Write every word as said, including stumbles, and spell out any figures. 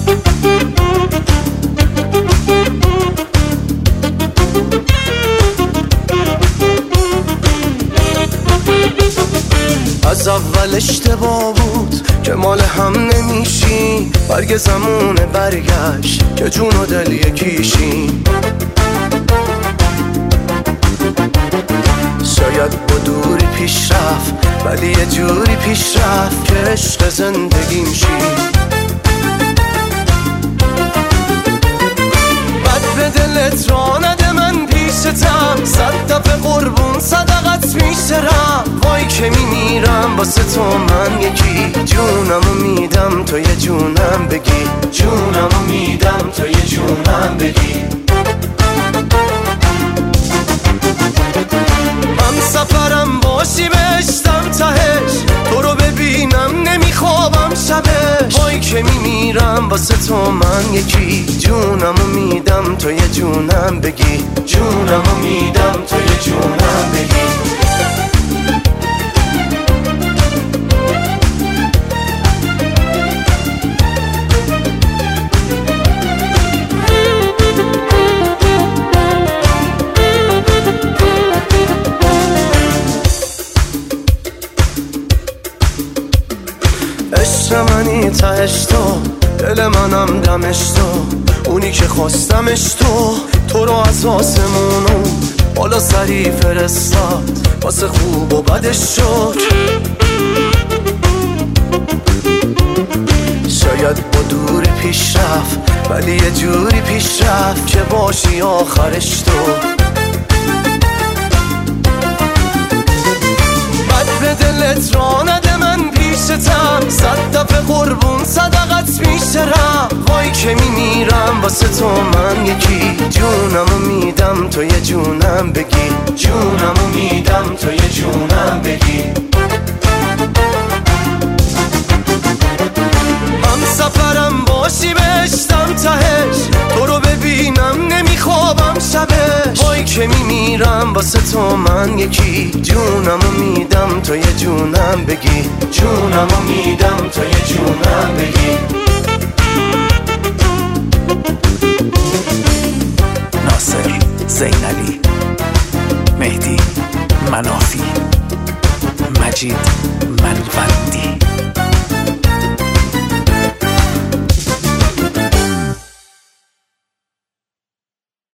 از اول اشتباه بود که مال هم نمیشیم، برگ زمونه برگشت که جون و دل یکیشیم. شاید با دوری پیش رفت ولی یه جوری پیش رفت که عشق زندگیم شی. بد به دلت را نده من پیشتم، صد دفعه قربون صدقت میشرم. وای که میمیرم واسه تو من یکی، جونمو میدم تو یه جونم بگی، جونمو میدم تو یه جونم بگی. من سفرم باشی بهشتم تهش، تو رو ببینم نمیخوابم شبش. وای که میمیرم واسه تو من یکی، جونمو میدم تو یه جونم بگی، جونمو میدم تو یه جونم بگی. عشق منی تهش تو، دل منم دمش تو، اونی که خواستمش تو. تو رو از آسمونو بالا سری فرستاد، واسه خوب و بدش شد. شاید با دوری پیش رفت ولی یه جوری پیش رفت که باشی آخرش تو. بد به دلت را نده من پیشتم، صد دفعه قربون صدقت میشرم. وای که میمیرم واسه تو من یکی، جونمو میدم تو یه جونم بگی، جونمو میدم تو یه جونم بگی. هم سفرم باشی بهشتم تهش، تو رو ببینم نمیخوابم شبش. وای که میمیرم واسه تو من یکی، جونمو میدم تو یه جونم بگی، جونمو میدم تو یه جونم بگی. ناصر زینلی، مهدی منافی، مجید منول.